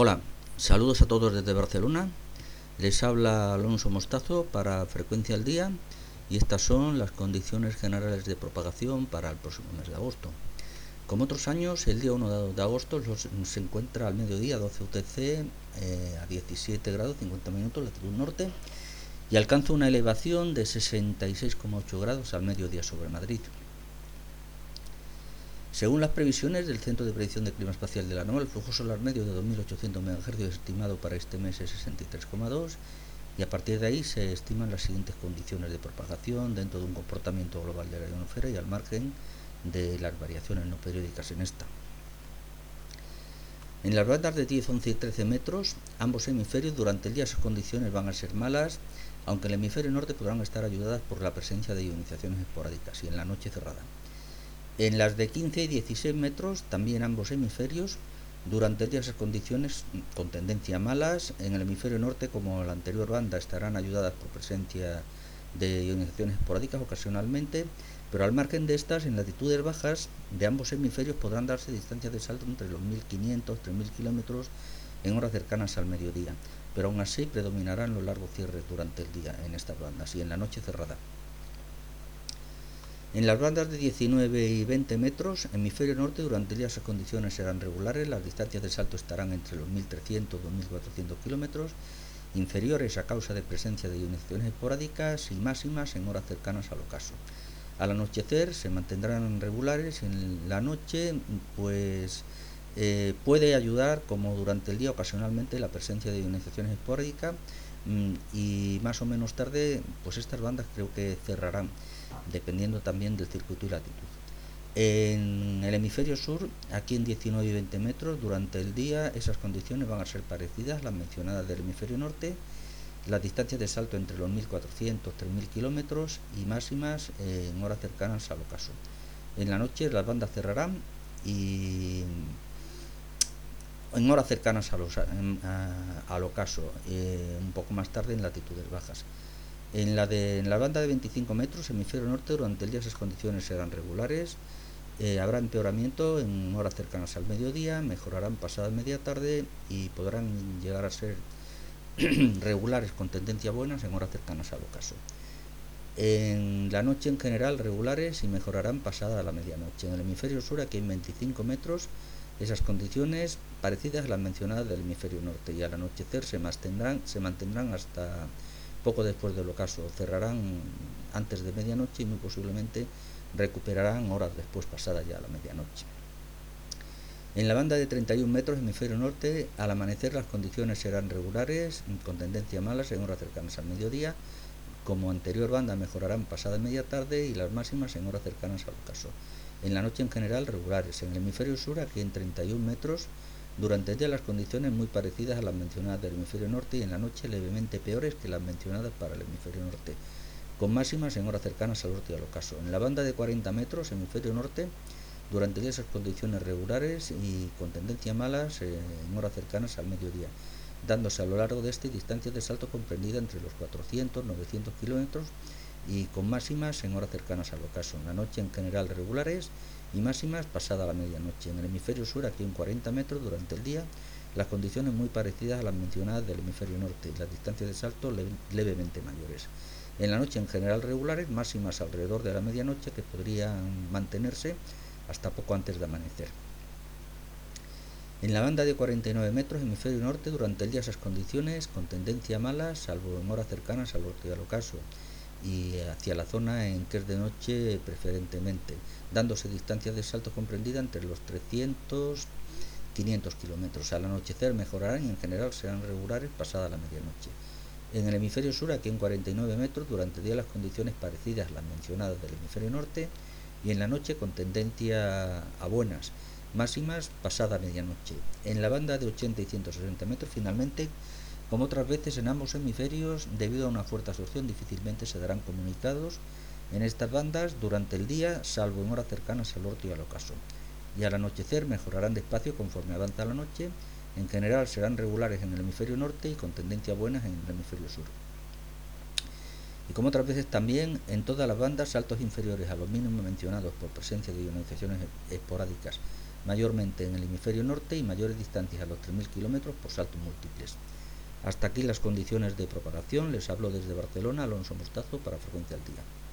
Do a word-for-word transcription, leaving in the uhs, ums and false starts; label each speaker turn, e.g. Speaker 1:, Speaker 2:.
Speaker 1: Hola, saludos a todos desde Barcelona. Les habla Alonso Mostazo para Frecuencia al Día y estas son las condiciones generales de propagación para el próximo mes de agosto. Como otros años, el día uno de agosto se encuentra al mediodía doce U T C eh, a diecisiete grados cincuenta minutos latitud norte y alcanza una elevación de sesenta y seis coma ocho grados al mediodía sobre Madrid. Según las previsiones del Centro de Predicción de Clima Espacial de la NOAA, el flujo solar medio de dos mil ochocientos megahercios estimado para este mes es sesenta y tres coma dos y a partir de ahí se estiman las siguientes condiciones de propagación dentro de un comportamiento global de la ionosfera y al margen de las variaciones no periódicas en esta. En las bandas de diez, once y trece metros, ambos hemisferios durante el día sus condiciones van a ser malas, aunque en el hemisferio norte podrán estar ayudadas por la presencia de ionizaciones esporádicas y en la noche cerrada. En las de quince y dieciséis metros, también ambos hemisferios, durante el día esas condiciones con tendencia malas. En el hemisferio norte, como la anterior banda, estarán ayudadas por presencia de ionizaciones esporádicas ocasionalmente, pero al margen de estas, en latitudes bajas de ambos hemisferios podrán darse distancias de salto entre los mil quinientos y tres mil kilómetros en horas cercanas al mediodía, pero aún así predominarán los largos cierres durante el día en estas bandas y en la noche cerrada. En las bandas de diecinueve y veinte metros, hemisferio norte, durante el día esas condiciones serán regulares, las distancias de salto estarán entre los mil trescientos y dos mil cuatrocientos kilómetros, inferiores a causa de presencia de ionizaciones esporádicas y máximas en horas cercanas al ocaso. Al anochecer se mantendrán regulares y en la noche pues eh, puede ayudar, como durante el día ocasionalmente, la presencia de ionizaciones esporádicas y más o menos tarde pues estas bandas creo que cerrarán dependiendo también del circuito y latitud. En el hemisferio sur, aquí en diecinueve y veinte metros, durante el día esas condiciones van a ser parecidas a las mencionadas del hemisferio norte, las distancias de salto entre los mil cuatrocientos y tres mil kilómetros y máximas en horas cercanas al ocaso. En la noche las bandas cerrarán y en horas cercanas a los, a, a, al ocaso, eh, un poco más tarde en latitudes bajas. En la, de, en la banda de veinticinco metros, hemisferio norte, durante el día esas condiciones serán regulares, eh, habrá empeoramiento en horas cercanas al mediodía, mejorarán pasada media tarde y podrán llegar a ser regulares con tendencia buenas en horas cercanas al ocaso. En la noche en general regulares y mejorarán pasada la medianoche. En el hemisferio sur, aquí en veinticinco metros, esas condiciones parecidas a las mencionadas del hemisferio norte y al anochecer se mantendrán, se mantendrán hasta poco después del ocaso, cerrarán antes de medianoche y muy posiblemente recuperarán horas después pasada ya la medianoche. En la banda de treinta y un metros, hemisferio norte, al amanecer las condiciones serán regulares, con tendencia malas en horas cercanas al mediodía. Como anterior banda mejorarán pasada media tarde y las máximas en horas cercanas al ocaso. En la noche en general regulares. En el hemisferio sur, aquí en treinta y un metros, durante el día las condiciones muy parecidas a las mencionadas del hemisferio norte y en la noche levemente peores que las mencionadas para el hemisferio norte, con máximas en horas cercanas al norte y al ocaso. En la banda de cuarenta metros, hemisferio norte, durante el día esas condiciones regulares y con tendencia malas eh, en horas cercanas al mediodía, dándose a lo largo de este distancias de salto comprendida entre los cuatrocientos y novecientos kilómetros y con máximas en horas cercanas al ocaso. En la noche en general regulares y máximas pasada la medianoche. En el hemisferio sur, aquí en cuarenta metros, durante el día, las condiciones muy parecidas a las mencionadas del hemisferio norte y las distancias de salto leve, levemente mayores. En la noche en general regulares, máximas alrededor de la medianoche que podrían mantenerse hasta poco antes de amanecer. En la banda de cuarenta y nueve metros, hemisferio norte, durante el día esas condiciones con tendencia mala, salvo en horas cercanas al norte y al ocaso, y hacia la zona en que es de noche preferentemente, dándose distancias de salto comprendida entre los trescientos y quinientos kilómetros. Al anochecer mejorarán y en general serán regulares pasada la medianoche. En el hemisferio sur, aquí en cuarenta y nueve metros, durante el día las condiciones parecidas a las mencionadas del hemisferio norte y en la noche con tendencia a buenas, máximas pasada medianoche. En la banda de ochenta y ciento sesenta metros, finalmente, como otras veces en ambos hemisferios, debido a una fuerte absorción, difícilmente se darán comunicados en estas bandas durante el día, salvo en horas cercanas al norte y al ocaso. Y al anochecer mejorarán despacio conforme avanza la noche. En general serán regulares en el hemisferio norte y con tendencia buenas en el hemisferio sur. Y como otras veces también, en todas las bandas, saltos inferiores a los mínimos mencionados por presencia de ionizaciones esporádicas mayormente en el hemisferio norte y mayores distancias a los tres mil kilómetros por saltos múltiples. Hasta aquí las condiciones de propagación. Les hablo desde Barcelona, Alonso Mostazo, para Frecuencia al Día.